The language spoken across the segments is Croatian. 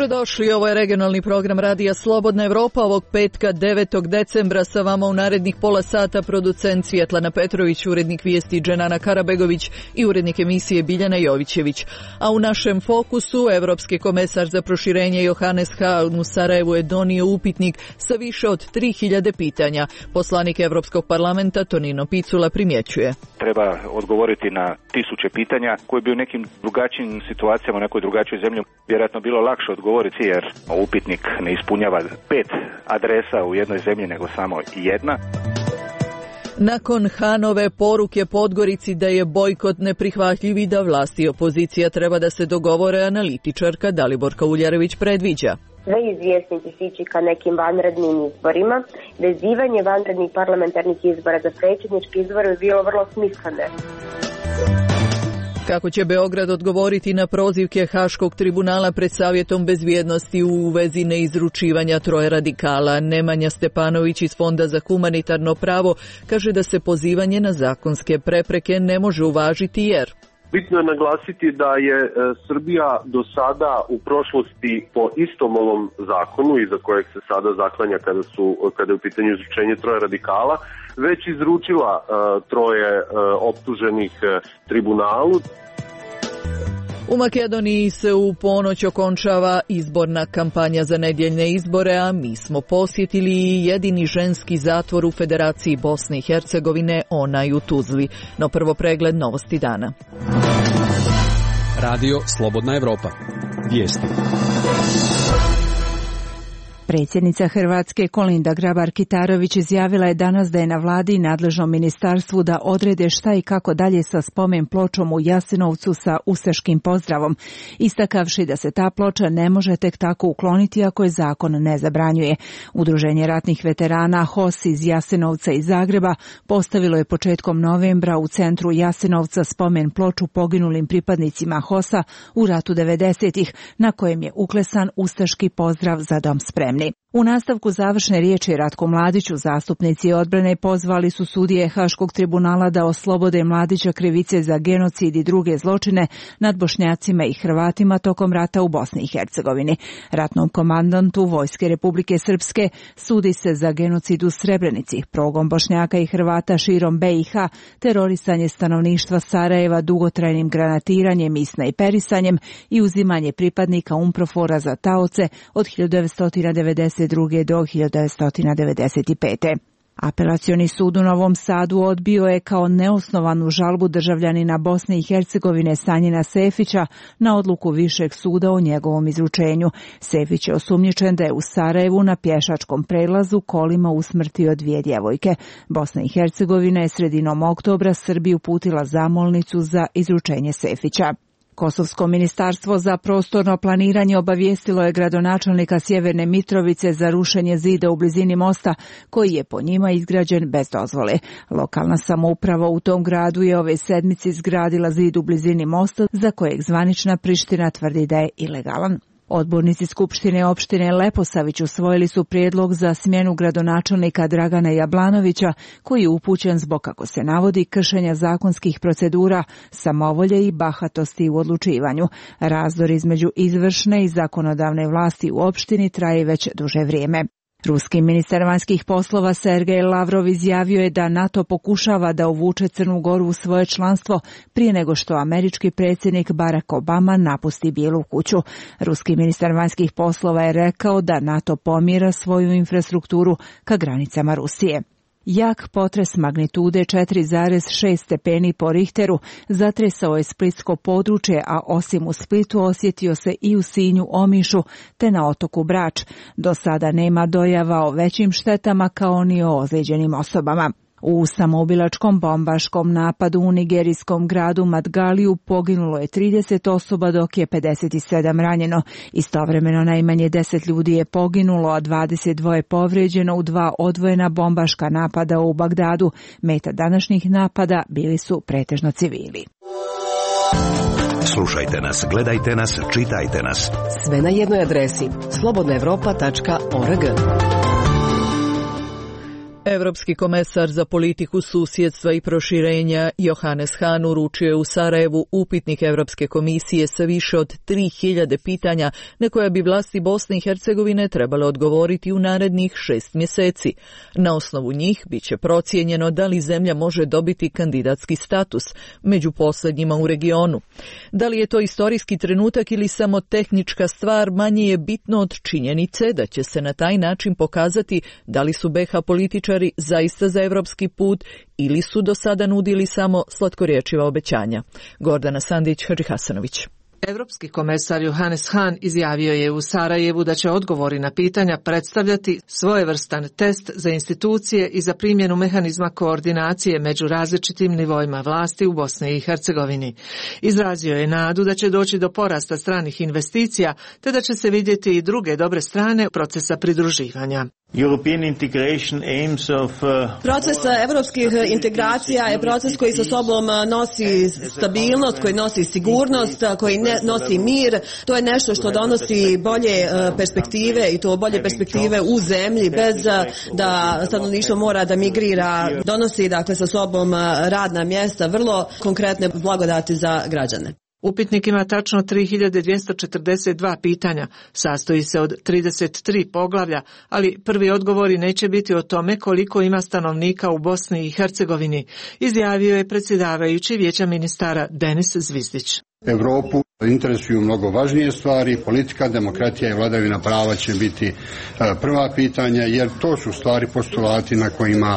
Dobrodošli, ovo je regionalni program Radija Slobodna Evropa ovog petka 9. decembra. Sa vama u narednih pola sata producent Svjetlana Petrović, urednik vijesti Dženana Karabegović i urednik emisije Biljana Jovićević. A u našem fokusu Evropski komesar za proširenje Johannes Hahn u Sarajevu je donio upitnik sa više od 3000 pitanja. Poslanik Evropskog parlamenta Tonino Picula primjećuje. Treba odgovoriti na tisuće pitanja koje bi u nekim drugačijim situacijama, u nekoj drugačijoj zemlji vjerojatno bilo lakše odgovoriti, jer upitnik ne ispunjava 5 adresa u jednoj zemlji, nego samo jedna. Nakon Hanove poruke Podgorici da je bojkot neprihvatljiv i da vlasti i opozicija treba da se dogovore, analitičarka Daliborka Uljarević predviđa. Sve izvjesnici se ići ka nekim vanrednim izborima. Vezivanje vanrednih parlamentarnih izbora za predsjedničke izbore je bilo vrlo smisleno. Kako će Beograd odgovoriti na prozivke Haškog tribunala pred Savjetom bezbjednosti u vezi neizručivanja troje radikala? Nemanja Stepanović iz Fonda za humanitarno pravo kaže da se pozivanje na zakonske prepreke ne može uvažiti jer... Bitno je naglasiti da je Srbija do sada u prošlosti po istom ovom zakonu, iza kojeg se sada zaklanja kada je u pitanju izručenje troje radikala, već izručila troje optuženih tribunalu. U Makedoniji se u ponoć okončava izborna kampanja za nedjeljne izbore, a mi smo posjetili jedini ženski zatvor u Federaciji Bosne i Hercegovine, onaj u Tuzli. No prvo pregled novosti dana. Radio Slobodna Evropa. Vijesti. Predsjednica Hrvatske Kolinda Grabar-Kitarović izjavila je danas da je na vladi i nadležnom ministarstvu da odrede šta i kako dalje sa spomen pločom u Jasenovcu sa ustaškim pozdravom, istakavši da se ta ploča ne može tek tako ukloniti ako je zakon ne zabranjuje. Udruženje ratnih veterana HOS iz Jasenovca i Zagreba postavilo je početkom novembra u centru Jasenovca spomen ploču poginulim pripadnicima HOS-a u ratu 90-ih, na kojem je uklesan ustaški pozdrav Za dom spremni. U nastavku završne riječi Ratku Mladiću zastupnici odbrane pozvali su sudije Haškog tribunala da oslobode Mladića krivice za genocid i druge zločine nad Bošnjacima i Hrvatima tokom rata u Bosni i Hercegovini. Ratnom komandantu Vojske Republike Srpske sudi se za genocid u Srebrenici, progon Bošnjaka i Hrvata širom BiH, terorisanje stanovništva Sarajeva dugotrajnim granatiranjem i snajperisanjem i uzimanje pripadnika UNPROFOR-a za taoce od 1992. do 1995. Apelacioni sud u Novom Sadu odbio je kao neosnovanu žalbu državljanina Bosne i Hercegovine Sanjina Sefića na odluku Višeg suda o njegovom izručenju. Sefić je osumnjičen da je u Sarajevu na pješačkom prelazu kolima usmrtio 2 djevojke. Bosna i Hercegovina je sredinom oktobra Srbiji uputila zamolnicu za izručenje Sefića. Kosovsko ministarstvo za prostorno planiranje obavijestilo je gradonačelnika Sjeverne Mitrovice za rušenje zida u blizini mosta koji je po njima izgrađen bez dozvole. Lokalna samouprava u tom gradu je ove sedmice izgradila zid u blizini mosta za kojeg zvanična Priština tvrdi da je ilegalan. Odbornici Skupštine opštine Leposavić usvojili su prijedlog za smjenu gradonačelnika Dragana Jablanovića, koji je upućen zbog, kako se navodi, kršenja zakonskih procedura, samovolje i bahatosti u odlučivanju. Razdor između izvršne i zakonodavne vlasti u opštini traje već duže vrijeme. Ruski ministar vanjskih poslova Sergej Lavrov izjavio je da NATO pokušava da uvuče Crnu Goru u svoje članstvo prije nego što američki predsjednik Barack Obama napusti Bijelu kuću. Ruski ministar vanjskih poslova je rekao da NATO pomjera svoju infrastrukturu ka granicama Rusije. Jak potres magnitude 4,6 stepeni po Richteru zatresao je splitsko područje, a osim u Splitu osjetio se i u Sinju, Omišu te na otoku Brač. Do sada nema dojava o većim štetama kao ni o ozlijeđenim osobama. U samoubilačkom bombaškom napadu u nigerijskom gradu Madgaliju poginulo je 30 osoba dok je 57 ranjeno. Istovremeno najmanje 10 ljudi je poginulo, a 22 povrijeđeno u 2 odvojena bombaška napada u Bagdadu. Meta današnjih napada bili su pretežno civili. Slušajte nas, gledajte nas, čitajte nas. Sve na jednoj adresi slobodnaevropa.org. Europski komesar za politiku susjedstva i proširenja Johannes Hahn uručio je u Sarajevu upitnik Europske komisije sa više od 3000 pitanja na koja bi vlasti Bosne i Hercegovine trebale odgovoriti u narednih 6 mjeseci. Na osnovu njih bit će procijenjeno da li zemlja može dobiti kandidatski status, među posljednjima u regionu. Da li je to istorijski trenutak ili samo tehnička stvar, manje je bitno od činjenice da će se na taj način pokazati da li su BiH političari zaista za evropski put ili su do sada nudili samo slatkorječiva obećanja. Gordana Sandić, Hadži Hasanović. Europski komesar Johannes Hahn izjavio je u Sarajevu da će odgovori na pitanja predstavljati svojevrstan test za institucije i za primjenu mehanizma koordinacije među različitim nivoima vlasti u Bosni i Hercegovini. Izrazio je nadu da će doći do porasta stranih investicija, te da će se vidjeti i druge dobre strane procesa pridruživanja. Proces evropskih integracija je proces koji sa sobom nosi stabilnost, koji nosi sigurnost, koji nosi mir. To je nešto što donosi bolje perspektive i to bolje perspektive u zemlji bez da stanovništvo mora da migrira. Donosi dakle sa sobom radna mjesta, vrlo konkretne blagodati za građane. Upitnik ima tačno 3242 pitanja, sastoji se od 33 poglavlja, ali prvi odgovori neće biti o tome koliko ima stanovnika u Bosni i Hercegovini, izjavio je predsjedavajući Vijeća ministara Denis Zvizdić. Europu interesuju mnogo važnije stvari, politika, demokratija i vladavina prava će biti prva pitanja, jer to su stvari postulati na kojima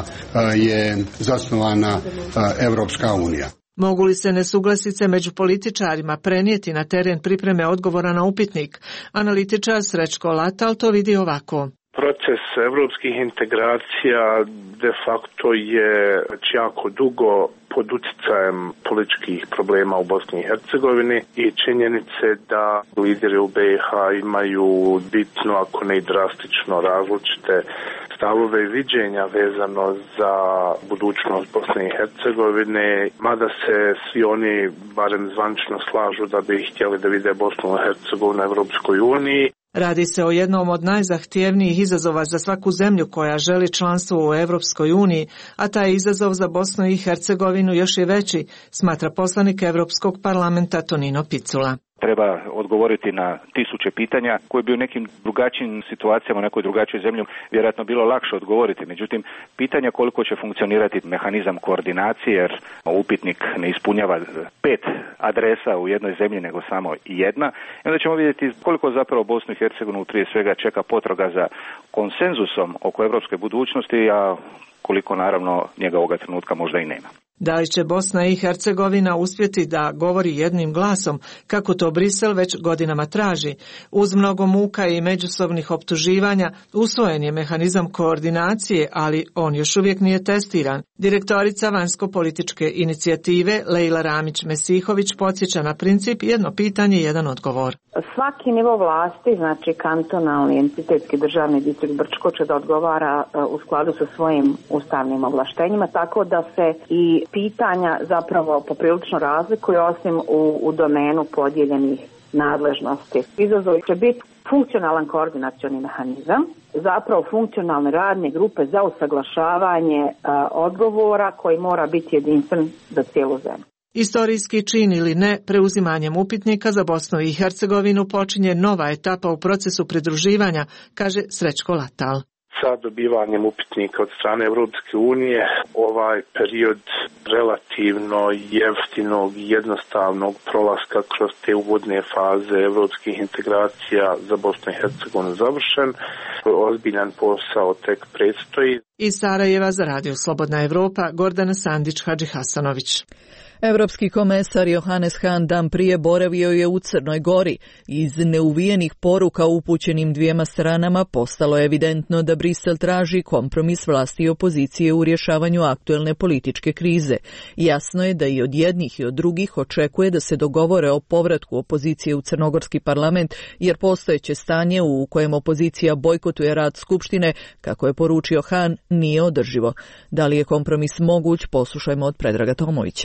je zasnovana Europska unija. Mogu li se nesuglasice među političarima prenijeti na teren pripreme odgovora na upitnik? Analitičar Srećko Latal to vidi ovako. Proces evropskih integracija de facto je već jako dugo pod utjecajem političkih problema u Bosni i Hercegovini i činjenice da lideri u BiH imaju bitno, ako ne i drastično različite stavove i viđenja vezano za budućnost Bosne i Hercegovine, mada se svi oni barem zvanično slažu da bi htjeli da vide Bosnu i Hercegovinu u Europskoj uniji. Radi se o jednom od najzahtjevnijih izazova za svaku zemlju koja želi članstvo u Europskoj uniji, a taj izazov za Bosnu i Hercegovinu još je veći, smatra poslanik Europskog parlamenta Tonino Picula. Treba odgovoriti na tisuće pitanja koje bi u nekim drugačijim situacijama, u nekoj drugačijoj zemlji vjerojatno bilo lakše odgovoriti. Međutim, pitanja koliko će funkcionirati mehanizam koordinacije, jer upitnik ne ispunjava 5 adresa u jednoj zemlji, nego samo jedna. I onda ćemo vidjeti koliko zapravo Bosnu i Hercegovinu prije svega čeka potraga za konsenzusom oko europske budućnosti, a koliko naravno njega ovoga trenutka možda i nema. Da li će Bosna i Hercegovina uspjeti da govori jednim glasom, kako to Brisel već godinama traži? Uz mnogo muka i međusobnih optuživanja usvojen je mehanizam koordinacije, ali on još uvijek nije testiran. Direktorica vanjsko-političke inicijative Lejla Ramić-Mesihović podsjeća na princip jedno pitanje, jedan odgovor. Svaki nivo vlasti, znači kantonalni, entitetski, državni distrikt Brčko će da odgovara u skladu sa svojim ustavnim ovlaštenjima, tako da se i pitanja zapravo poprilično razlikuju, osim u domenu podijeljenih nadležnosti. Izazov će biti funkcionalan koordinacioni mehanizam, zapravo funkcionalne radne grupe za usaglašavanje odgovora koji mora biti jedinstven za cijelu zemlju. Istorijski čin ili ne, preuzimanjem upitnika za Bosnu i Hercegovinu počinje nova etapa u procesu pridruživanja, kaže Srećko Latal. Sa dobivanjem upitnika od strane Europske unije, ovaj period relativno jeftinog i jednostavnog prolaska kroz te uvodne faze europskih integracija za Bosnu i Hercegovinu završen. Ozbiljan posao tek predstoji. Iz Sarajeva za Radio Slobodna Evropa, Gordana Sandić, Hadži Hasanović. Europski komesar Johannes Hahn dan prije boravio je u Crnoj Gori. Iz neuvijenih poruka upućenim dvijema stranama postalo je evidentno da Brisel traži kompromis vlasti i opozicije u rješavanju aktuelne političke krize. Jasno je da i od jednih i od drugih očekuje da se dogovore o povratku opozicije u crnogorski parlament, jer postojeće stanje u kojem opozicija bojkotuje rad Skupštine, kako je poručio Hahn, nije održivo. Da li je kompromis moguć, poslušajmo od Predraga Tomovića.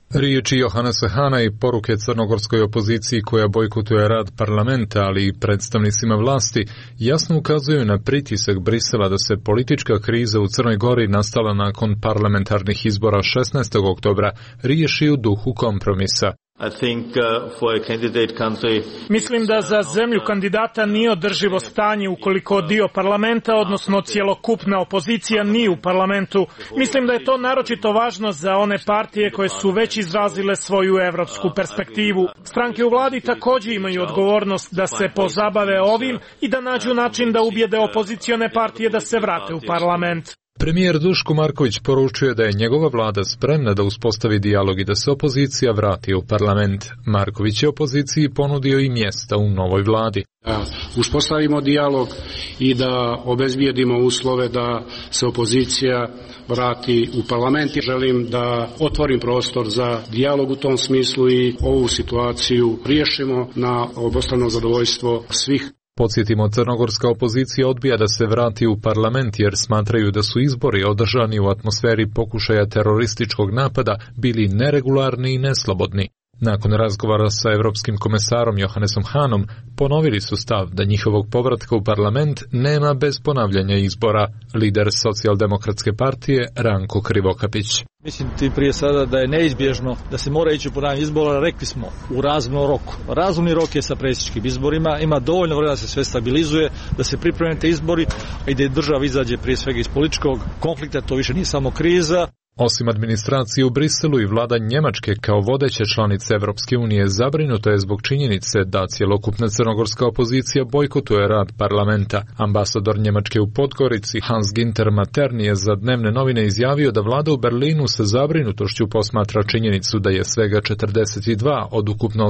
Riječi Johannesa Hana i poruke crnogorskoj opoziciji koja bojkotuje rad parlamenta, ali i predstavnicima vlasti, jasno ukazuju na pritisak Brisela da se politička kriza u Crnoj Gori nastala nakon parlamentarnih izbora 16. oktobra riješi u duhu kompromisa. Mislim da za zemlju kandidata nije održivo stanje ukoliko dio parlamenta, odnosno cjelokupna opozicija, nije u parlamentu. Mislim da je to naročito važno za one partije koje su već izrazile svoju evropsku perspektivu. Stranke u vladi također imaju odgovornost da se pozabave ovim i da nađu način da ubijede opozicione partije da se vrate u parlament. Premijer Duško Marković poručuje da je njegova vlada spremna da uspostavi dijalog i da se opozicija vrati u parlament. Marković je opoziciji ponudio i mjesta u novoj vladi. Da uspostavimo dijalog i da obezbijedimo uslove da se opozicija vrati u parlament. Želim da otvorim prostor za dijalog u tom smislu i ovu situaciju riješimo na obostrano zadovoljstvo svih. Podsjetimo, crnogorska opozicija odbija da se vrati u parlament jer smatraju da su izbori održani u atmosferi pokušaja terorističkog napada bili neregularni i neslobodni. Nakon razgovora sa europskim komesarom Johannesom Hanom, ponovili su stav da njihovog povratka u parlament nema bez ponavljanja izbora. Lider Socijaldemokratske partije Ranko Krivokapić. Mislim ti prije sada da je neizbježno da se mora ići u ponavljanje izbora, rekli smo u razumnom roku. Razumni rok je sa predsjedničkim izborima, ima dovoljno vremena da se sve stabilizuje, da se pripreme te izbori i da država izađe prije svega iz političkog konflikta, to više nije samo kriza. Osim administracije u Briselu i vlada Njemačke kao vodeće članice Evropske unije zabrinuto je zbog činjenice da cjelokupna crnogorska opozicija bojkotuje rad parlamenta. Ambasador Njemačke u Podgorici Hans-Günther Materni je za dnevne novine izjavio da vlada u Berlinu sa zabrinutošću posmatra činjenicu da je svega 42 od ukupno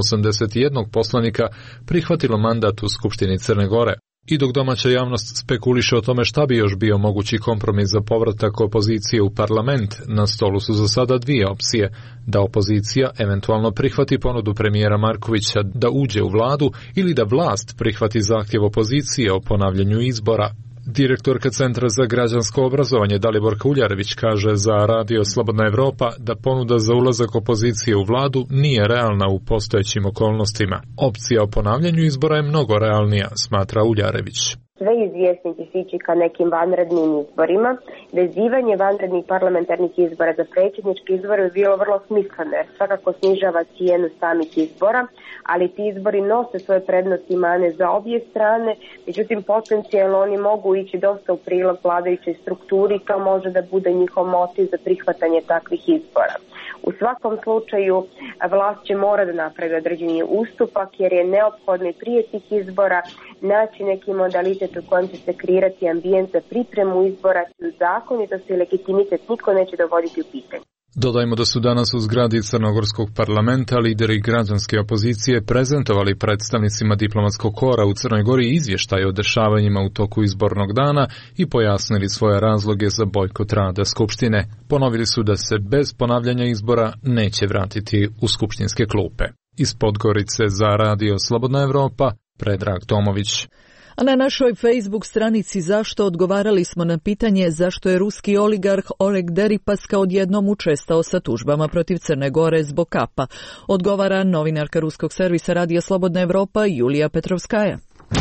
81 poslanika prihvatilo mandat u Skupštini Crne Gore. I dok domaća javnost spekuliše o tome šta bi još bio mogući kompromis za povratak opozicije u parlament, na stolu su za sada dvije opcije: da opozicija eventualno prihvati ponudu premijera Markovića da uđe u vladu ili da vlast prihvati zahtjev opozicije o ponavljanju izbora. Direktorka Centra za građansko obrazovanje Daliborka Uljarević kaže za Radio Slobodna Evropa da ponuda za ulazak opozicije u vladu nije realna u postojećim okolnostima. Opcija o ponavljanju izbora je mnogo realnija, smatra Uljarević. Sve izvjesnici sići ka nekim vanrednim izborima. Vezivanje vanrednih parlamentarnih izbora za predsjednički izbor je bilo vrlo smisleno jer svakako snižava cijenu samih izbora, ali ti izbori nose svoje prednosti i mane za obje strane, međutim potencijalno oni mogu ići dosta u prilog vladajućoj strukturi, to može da bude njihov motiv za prihvatanje takvih izbora. U svakom slučaju vlast će mora da napravi određeni ustupak jer je neophodno i prije tih izbora naći neki modalitet u kojem će se kreirati ambijent za pripremu izbora, zakonitost i legitimitet niko neće dovoditi u pitanje. Dodajmo da su danas u zgradi Crnogorskog parlamenta lideri građanske opozicije prezentovali predstavnicima diplomatskog kora u Crnoj Gori izvještaj o dešavanjima u toku izbornog dana i pojasnili svoje razloge za bojkot rada Skupštine. Ponovili su da se bez ponavljanja izbora neće vratiti u skupštinske klupe. Iz Podgorice za Radio Slobodna Evropa, Predrag Tomović. A na našoj Facebook stranici Zašto odgovarali smo na pitanje zašto je ruski oligarh Oleg Deripaska odjednom učestao sa tužbama protiv Crne Gore zbog kapa. Odgovara novinarka ruskog servisa Radija Slobodna Evropa Julija Petrovskaja.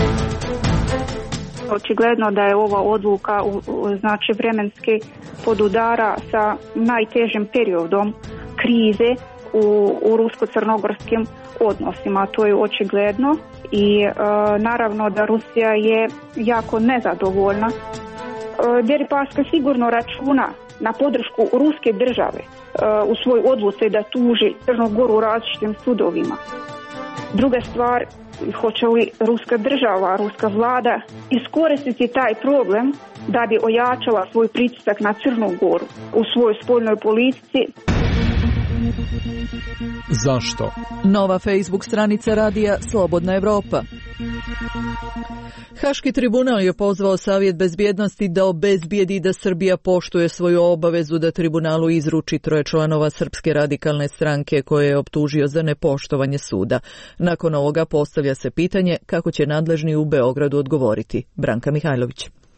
Očigledno da je ova odluka znači vremenski podudara sa najtežim periodom krize u rusko-crnogorskim odnosima. To je očigledno i naravno da Rusija je jako nezadovoljna. Deripaska sigurno računa na podršku ruske države u svoj odluci da tuži Crnu Goru u različitim sudovima. Druga stvar, hoće li ruska država, ruska vlada iskoristiti taj problem da bi ojačala svoj pritisak na Crnu Goru u svojoj spoljnoj politici. Zašto? Nova Facebook stranica Radija Slobodna Evropa. Haški tribunal je pozvao Savjet bezbjednosti da obezbijedi da Srbija poštuje svoju obavezu da tribunalu izruči 3 članova Srpske radikalne stranke koje je optužio za nepoštovanje suda. Nakon ovoga postavlja se pitanje kako će nadležni u Beogradu odgovoriti. Branka Mihajlović.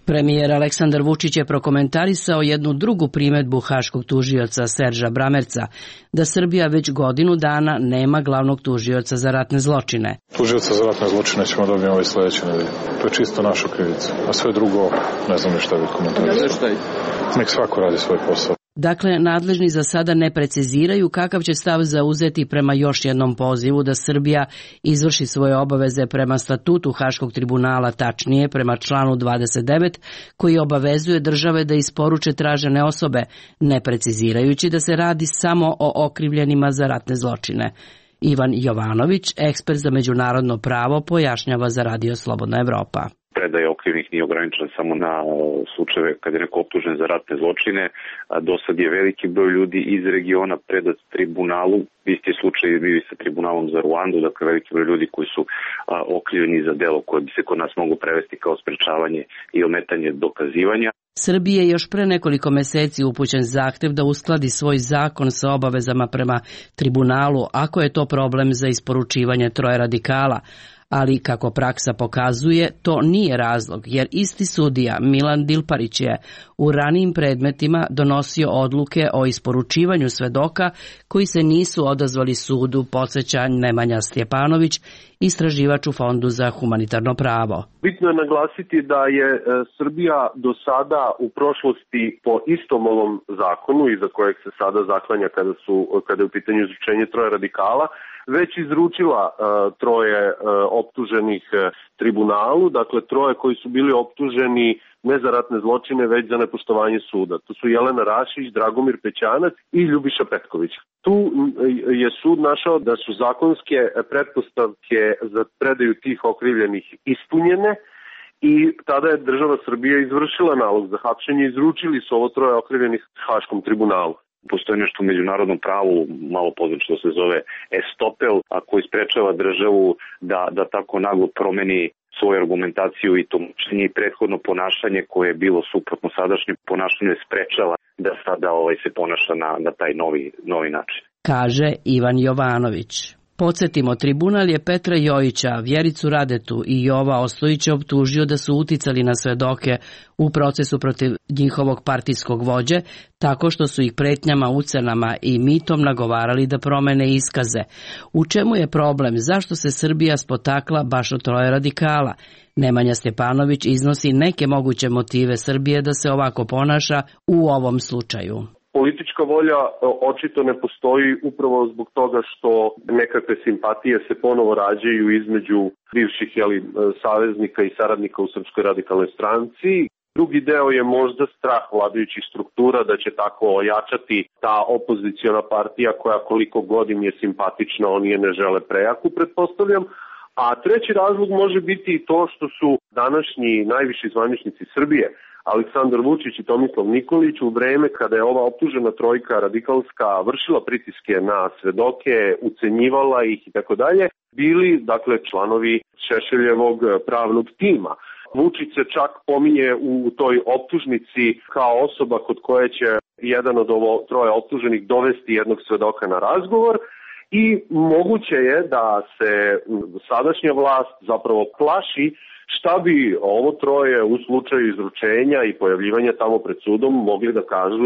Premijer Aleksandar Vučić je prokomentarisao jednu drugu primedbu haškog tužioca Serža Bramerca, da Srbija već godinu dana nema glavnog tužioca za ratne zločine. Tužioca za ratne zločine ćemo dobiti ovaj sledeći nedelje. To je čisto naša krivica. A sve drugo, ne znam ni šta bih komentarisao. Nek svako radi svoj posao. Dakle, nadležni za sada ne preciziraju kakav će stav zauzeti prema još jednom pozivu da Srbija izvrši svoje obaveze prema statutu Haškog tribunala, tačnije prema članu 29, koji obavezuje države da isporuče tražene osobe, ne precizirajući da se radi samo o okrivljenima za ratne zločine. Ivan Jovanović, ekspert za međunarodno pravo, pojašnjava za Radio Slobodna Evropa. Predaja okrivnih nije ograničena samo na slučajeve kad je neko optužen za ratne zločine. Do sad je veliki broj ljudi iz regiona predat tribunalu. Isti slučaj je bio i sa tribunalom za Ruandu, dakle veliki broj ljudi koji su okrivljeni za delo koje bi se kod nas moglo prevesti kao sprečavanje i ometanje dokazivanja. Srbiji je još pre nekoliko meseci upućen zahtev da uskladi svoj zakon sa obavezama prema tribunalu, ako je to problem za isporučivanje troje radikala. Ali, kako praksa pokazuje, to nije razlog, jer isti sudija Milan Dilparić je u ranijim predmetima donosio odluke o isporučivanju svedoka koji se nisu odazvali sudu, podsjeća Nemanja Stjepanović, istraživač u Fondu za humanitarno pravo. Bitno je naglasiti da je Srbija do sada u prošlosti po istom ovom zakonu, iza kojeg se sada zaklanja kada je u pitanju izručenje troje radikala, već izručila troje optuženih tribunalu, dakle troje koji su bili optuženi ne za ratne zločine, već za nepoštovanje suda. To su Jelena Rašić, Dragomir Pećanac i Ljubiša Petković. Tu je sud našao da su zakonske pretpostavke za predaju tih okrivljenih ispunjene i tada je država Srbija izvršila nalog za hapšenje i izručili su ovo troje okrivljenih Haškom tribunalu. Postoji nešto u međunarodnom pravu, malo poznato što se zove estopel, a koji sprečava državu da tako naglo promeni svoju argumentaciju i tumačenje i prethodno ponašanje koje je bilo suprotno sadašnjem ponašanju je sprečava da sada se ponaša na taj novi način. Kaže Ivan Jovanović. Podsjetimo, tribunal je Petra Jojića, Vjericu Radetu i Jova Ostojića optužio da su uticali na svedoke u procesu protiv njihovog partijskog vođe, tako što su ih pretnjama, ucenama i mitom nagovarali da promene iskaze. U čemu je problem? Zašto se Srbija spotakla baš od troje radikala? Nemanja Stjepanović iznosi neke moguće motive Srbije da se ovako ponaša u ovom slučaju. Politička volja očito ne postoji upravo zbog toga što nekakve simpatije se ponovo rađaju između bivših saveznika i saradnika u Srpskoj radikalnoj stranci. Drugi deo je možda strah vladajućih struktura da će tako ojačati ta opoziciona partija koja koliko god im je simpatična, oni je ne žele prejaku, pretpostavljam. A treći razlog može biti i to što su današnji najviši zvaničnici Srbije, Aleksandar Vučić i Tomislav Nikolić, u vreme kada je ova optužena trojka radikalska vršila pritiske na svedoke, ucenjivala ih i tako dalje, bili članovi Šešeljevog pravnog tima. Vučić se čak pominje u toj optužnici kao osoba kod koje će jedan od ovo troje optuženih dovesti jednog svedoka na razgovor i moguće je da se sadašnja vlast zapravo plaši šta bi ovo troje u slučaju izručenja i pojavljivanja tamo pred sudom mogli da kažu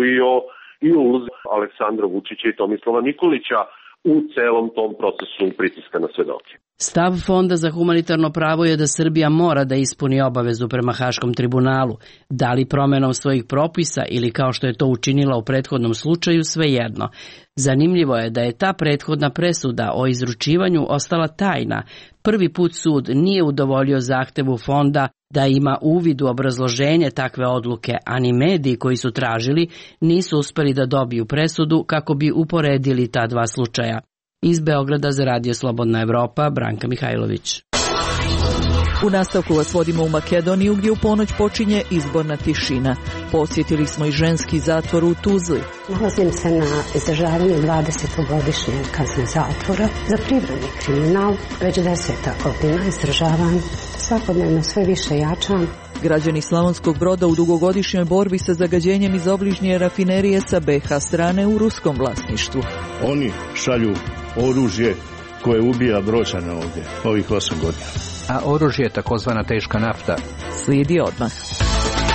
i o ulozi Aleksandra Vučića i Tomislava Nikolića u celom tom procesu pritiska na svedoke. Stav Fonda za humanitarno pravo je da Srbija mora da ispuni obavezu prema Haškom tribunalu, da li promenom svojih propisa ili kao što je to učinila u prethodnom slučaju, svejedno. Zanimljivo je da je ta prethodna presuda o izručivanju ostala tajna. Prvi put sud nije udovoljio zahtevu Fonda da ima uvid u obrazloženje takve odluke, a ni mediji koji su tražili nisu uspeli da dobiju presudu kako bi uporedili ta dva slučaja. Iz Beograda za Radio Slobodna Evropa, Branka Mihajlović. U nastavku vas vodimo u Makedoniju gdje u ponoć počinje izborna tišina. Posjetili smo i ženski zatvor u Tuzli. Nalazim se na izdržavanju 20-godišnje kazne zatvora za privredni kriminal. Već 10 godina izdržavam, svakodnevno sve više jačam. Građani Slavonskog Broda u dugogodišnjoj borbi sa zagađenjem iz obližnje rafinerije sa BH strane u ruskom vlasništvu. Oni šalju oružje koje ubija Brođane ovdje, ovih 8 godina. A oružje je takozvana teška nafta. Slijedi odmah.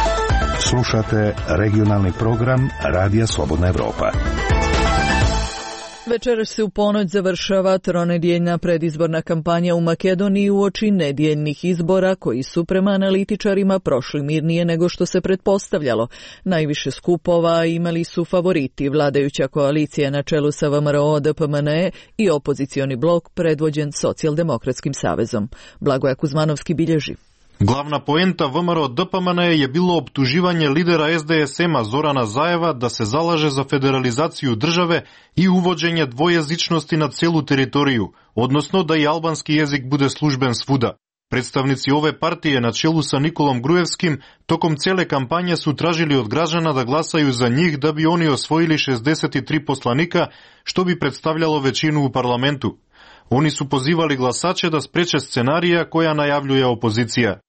Slušate regionalni program Radija Slobodna Evropa. Večeras se u ponoć završava tronedjeljna predizborna kampanja u Makedoniji uoči nedjeljnih izbora koji su prema analitičarima prošli mirnije nego što se pretpostavljalo. Najviše skupova imali su favoriti, vladajuća koalicija na čelu sa VMRO-DPMNE i opozicioni blok predvođen Socijaldemokratskim savezom. Blagoja Kuzmanovski bilježi. Glavna poenta VMRO-DPMNE je bilo optuživanje lidera SDSM-a Zorana Zaeva da se zalaže za federalizaciju države i uvođenje dvojezičnosti na celu teritoriju, odnosno da i albanski jezik bude služben svuda. Predstavnici ove partije na čelu sa Nikolom Grujevskim tokom cijele kampanje su tražili od građana da glasaju za njih da bi oni osvojili 63 poslanika, što bi predstavljalo većinu u parlamentu. Oni su pozivali glasače da spreče scenarija koja najavljuje opozicija.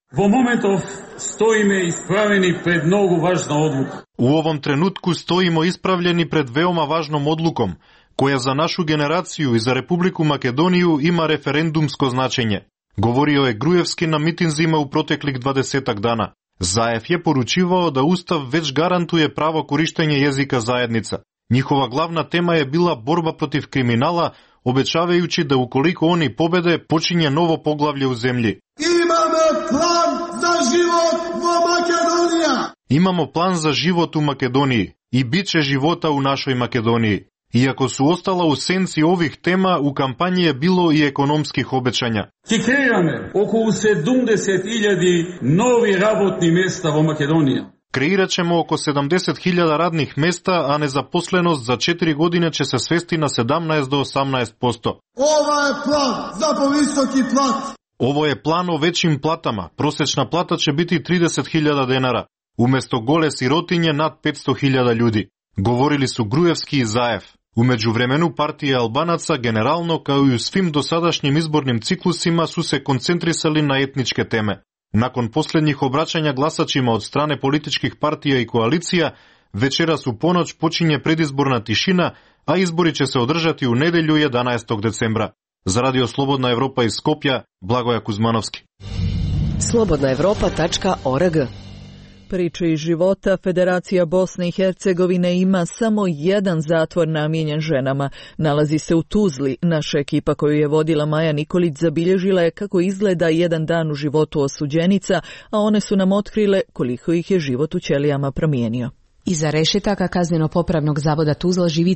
U ovom trenutku stojimo ispravljeni pred veoma važnom odlukom, koja za našu generaciju i za Republiku Makedoniju ima referendumsko značenje. Govorio je Grujevski na mitinzima u proteklih 20 dana. Zaev je poručivao da Ustav već garantuje pravo korištenje jezika zajednica. Njihova glavna tema je bila borba protiv kriminala, obećavajući da ukoliko oni pobede, počinje novo poglavlje u zemlji. Imamo plan za život u Makedoniji. Imamo plan za život u Makedoniji i bit će života u našoj Makedoniji. Iako su ostala u senci ovih tema, u kampanji je bilo i ekonomskih obećanja. Kreirat ćemo oko 70.000 radnih mesta, a nezaposlenost za 4 godine će se svesti na 17 do 18%. Ovo je plan za povisoki plat. Ovo je plan o većim platama. Prosječna plata će biti 30.000 denara. Umjesto gole sirotinje nad 500.000 ljudi. Govorili su Grujevski i Zaev. U međuvremenu partije Albanaca generalno kao i u svim dosadašnjim izbornim ciklusima su se koncentrisali na etničke teme. Nakon posljednjih obraćanja glasačima od strane političkih partija i koalicija, večeras u ponoć počinje predizborna tišina, a izbori će se održati u nedjelju 11. decembra. Za Radio Slobodna Evropa iz Skopja, Blagoja Kuzmanovski. slobodnaevropa.org. Priče iz života. Federacija Bosne i Hercegovine ima samo jedan zatvor namijenjen ženama. Nalazi se u Tuzli. Naša ekipa koju je vodila Maja Nikolić zabilježila je kako izgleda jedan dan u životu osuđenica, a one su nam otkrile koliko ih je život u ćelijama promijenio. Iza rešetaka Kazneno-popravnog zavoda Tuzla živi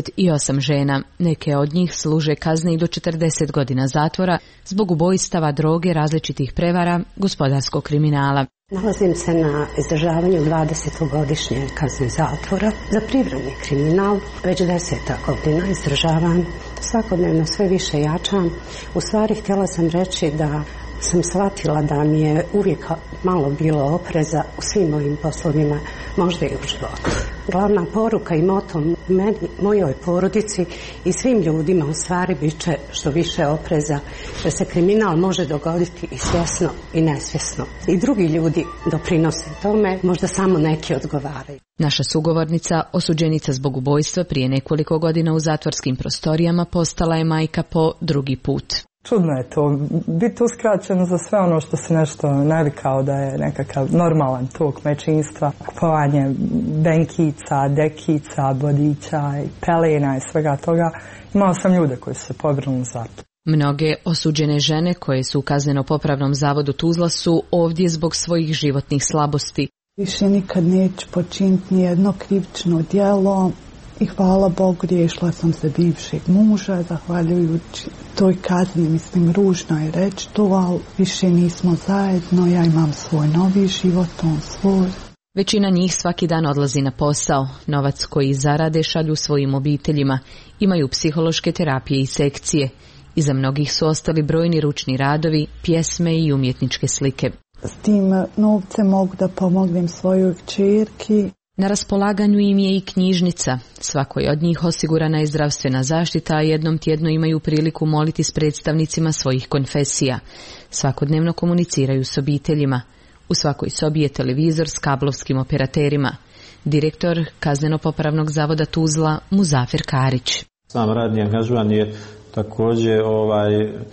38 žena. Neke od njih služe kazne i do 40 godina zatvora zbog ubojstava, droge, različitih prevara, gospodarskog kriminala. Nalazim se na izdržavanju 20-godišnje kazne zatvora za privredni kriminal. Već 10 godina izdržavam, svakodnevno sve više jačam. U stvari htjela sam reći da sam shvatila da mi je uvijek malo bilo opreza u svim mojim poslovima, možda i u životu. Glavna poruka i moto meni, mojoj porodici i svim ljudima u stvari bit će što više opreza, jer se kriminal može dogoditi i svjesno i nesvjesno. I drugi ljudi doprinose tome, možda samo neki odgovaraju. Naša sugovornica, osuđenica zbog ubojstva prije nekoliko godina u zatvorskim prostorijama, postala je majka po drugi put. Čudno je to, biti uskraćeno za sve ono što se nešto navikao da je nekakav normalan tok majčinstva, kupovanje benkica, dekica, bodića, pelena i svega toga. Imao sam ljude koji su se pobrinuli za to. Mnoge osuđene žene koje su u Kazneno-popravnom zavodu Tuzla su ovdje zbog svojih životnih slabosti. Više nikad neću počiniti nijedno krivično djelo. I hvala Bogu, riješila sam se bivšeg muža, zahvaljujući toj kazni, mislim, ružno je reći to, ali više nismo zajedno, ja imam svoj novi život, on svoj. Većina njih svaki dan odlazi na posao, novac koji zarade šalju svojim obiteljima, imaju psihološke terapije i sekcije. Iza mnogih su ostali brojni ručni radovi, pjesme i umjetničke slike. S tim novcem mogu da pomognem svojoj kćerki. Na raspolaganju im je i knjižnica. Svakoj od njih osigurana je zdravstvena zaštita, a jednom tjedno imaju priliku moliti s predstavnicima svojih konfesija. Svakodnevno komuniciraju s obiteljima. U svakoj sobi je televizor s kablovskim operaterima. Direktor Kazneno-popravnog zavoda Tuzla, Muzafir Karić. Sam radni angažman je također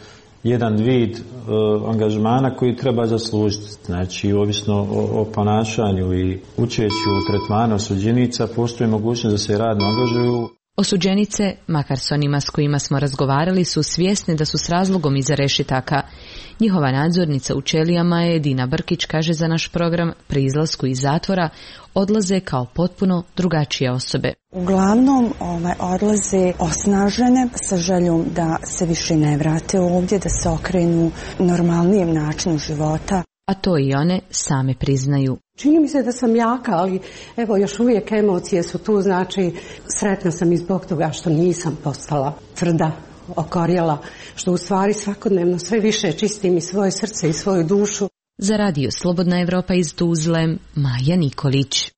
jedan vid angažmana koji treba zaslužiti. Znači, ovisno o ponašanju i učeću u tretmanu osuđenica, postoji mogućnost da se radno angažuju. Osuđenice, makar s onima s kojima smo razgovarali, su svjesne da su s razlogom iza rešetaka. Njihova nadzornica u Ćelijama je Dina Brkić, kaže za naš program, pri izlasku iz zatvora odlaze kao potpuno drugačije osobe. Uglavnom odlaze osnažene sa željom da se više ne vrate ovdje, da se okrenu normalnijem načinu života. A to i one same priznaju. Čini mi se da sam jaka, ali evo još uvijek emocije su tu, znači sretna sam i zbog toga što nisam postala tvrda, okorjela, što u stvari svakodnevno sve više čistim i svoje srce i svoju dušu. Za radio Slobodna Evropa iz Tuzle, Maja Nikolić.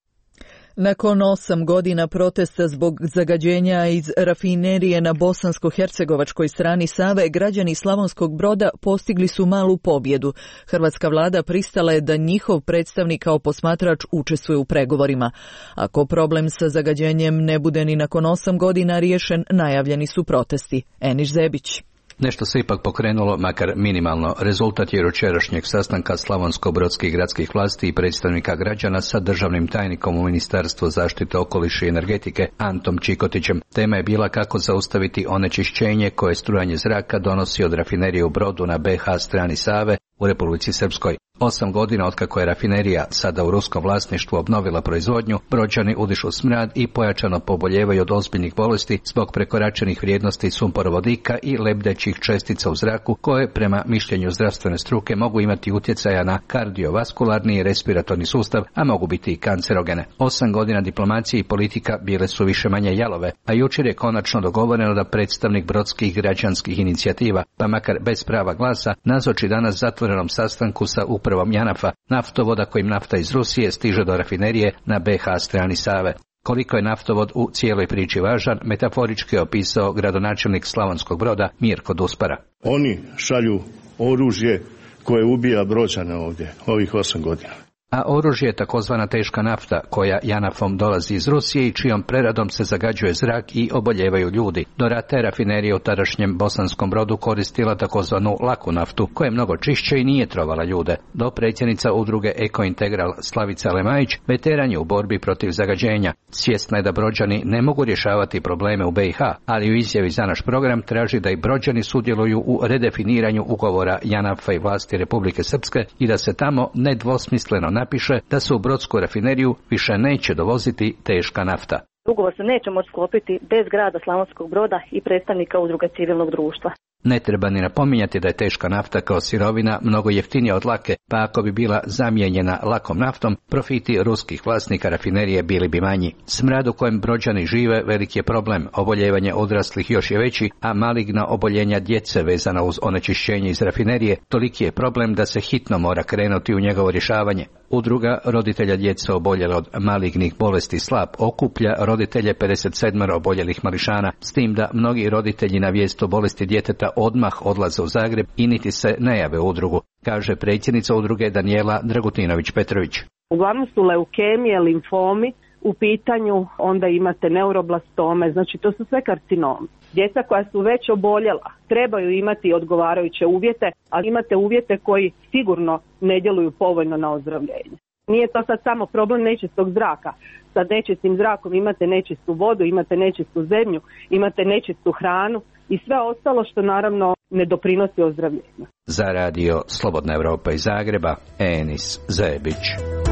Nakon 8 godina protesta zbog zagađenja iz rafinerije na bosansko-hercegovačkoj strani Save, građani Slavonskog Broda postigli su malu pobjedu. Hrvatska vlada pristala je da njihov predstavnik kao posmatrač učestvuje u pregovorima. Ako problem sa zagađenjem ne bude ni nakon 8 godina riješen, najavljeni su protesti. Eniš Zebić. Nešto se ipak pokrenulo, makar minimalno. Rezultat je jučerašnjeg sastanka slavonsko-brodskih gradskih vlasti i predstavnika građana sa državnim tajnikom u Ministarstvu zaštite okoliša i energetike Antom Čikotićem. Tema je bila kako zaustaviti onečišćenje koje strujanje zraka donosi od rafinerije u Brodu na BH strani Save u Republici Srpskoj. 8 godina otkako je rafinerija, sada u ruskom vlasništvu, obnovila proizvodnju, Brođani udišu smrad i pojačano poboljevaju od ozbiljnih bolesti zbog prekoračenih vrijednosti sumporovodika i lebdećih čestica u zraku, koje prema mišljenju zdravstvene struke mogu imati utjecaja na kardiovaskularni i respiratorni sustav, a mogu biti i kancerogene. 8 godina diplomacije i politika bile su više manje jalove, a jučer je konačno dogovoreno da predstavnik brodskih građanskih inicijativa, pa makar bez prava glasa, nazoči danas zatvorenom sastanku sa upravom JANAF-a, naftovoda kojim nafta iz Rusije stiže do rafinerije na BH strani Save. Koliko je naftovod u cijeloj priči važan, metaforički je opisao gradonačelnik Slavonskog Broda Mirko Duspara. Oni šalju oružje koje ubija Brođane ovdje, ovih 8 godina. A oružje je takozvana teška nafta koja JANAF-om dolazi iz Rusije i čijom preradom se zagađuje zrak i oboljevaju ljudi. Do rata je rafinerija u tadašnjem Bosanskom Brodu koristila takozvanu laku naftu koja je mnogo čišća i nije trovala ljude. Dopredsjednica udruge Eko Integral Slavica Lemajić veteran je u borbi protiv zagađenja. Svjesna je da Brođani ne mogu rješavati probleme u BiH, ali u izjavi za naš program traži da i Brođani sudjeluju u redefiniranju ugovora JANAF-a i vlasti Republike Srpske i da se tamo nedvosmisleno napiše da se u brodsku rafineriju više neće dovoziti teška nafta. Ugovor se neće moći sklopiti bez grada Slavonskog Broda i predstavnika udruga civilnog društva. Ne treba ni napominjati da je teška nafta kao sirovina mnogo jeftinija od lake, pa ako bi bila zamijenjena lakom naftom, profiti ruskih vlasnika rafinerije bili bi manji. Smrad u kojem Brođani žive veliki je problem, oboljevanje odraslih još je veći, a maligna oboljenja djece vezana uz onečišćenje iz rafinerije toliki je problem da se hitno mora krenuti u njegovo rješavanje. Udruga roditelja djece oboljela od malignih bolesti SLAP okuplja roditelje 57 oboljelih mališana, s tim da mnogi roditelji na vijest o bolesti djeteta odmah odlaze u Zagreb i niti se ne jave u udrugu, kaže predsjednica udruge Danijela Dragutinović-Petrović. Uglavnom su leukemije, limfomi u pitanju, onda imate neuroblastome, znači to su sve karcinomi. Djeca koja su već oboljela trebaju imati odgovarajuće uvjete, ali imate uvjete koji sigurno ne djeluju povoljno na ozdravljenje. Nije to sad samo problem nečistog zraka. Sa nečistim zrakom imate nečistu vodu, imate nečistu zemlju, imate nečistu hranu i sve ostalo što naravno ne doprinosi ozdravljenju. Za radio Slobodna Evropa iz Zagreba, Enis Zebić.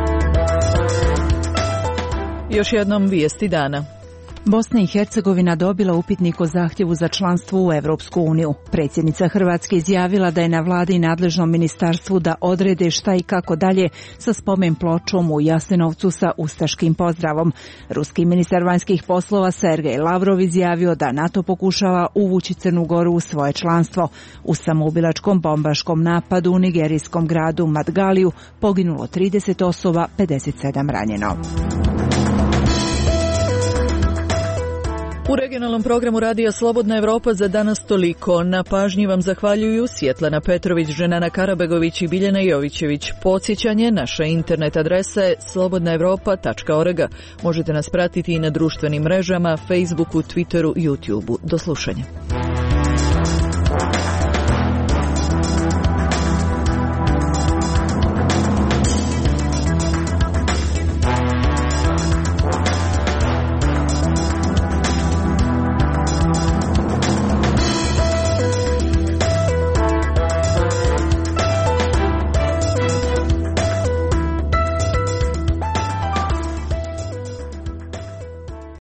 Još jednom vijesti dana. Bosna i Hercegovina dobila upitnik o zahtjevu za članstvo u Evropsku uniju. Predsjednica Hrvatske izjavila da je na vladi i nadležnom ministarstvu da odrede šta i kako dalje sa spomen pločom u Jasenovcu sa ustaškim pozdravom. Ruski ministar vanjskih poslova Sergej Lavrov izjavio da NATO pokušava uvući Crnu Goru u svoje članstvo. U samoubilačkom bombaškom napadu u nigerijskom gradu Madgaliju poginulo 30 osoba, 57 ranjeno. U regionalnom programu Radija Slobodna Evropa za danas toliko. Na pažnji vam zahvaljuju Svjetlana Petrović, Ženana Karabegović i Biljana Jovićević. Podsjećanje, naša internet adresa je slobodnaevropa.org. Možete nas pratiti i na društvenim mrežama, Facebooku, Twitteru, YouTubeu. Do slušanja.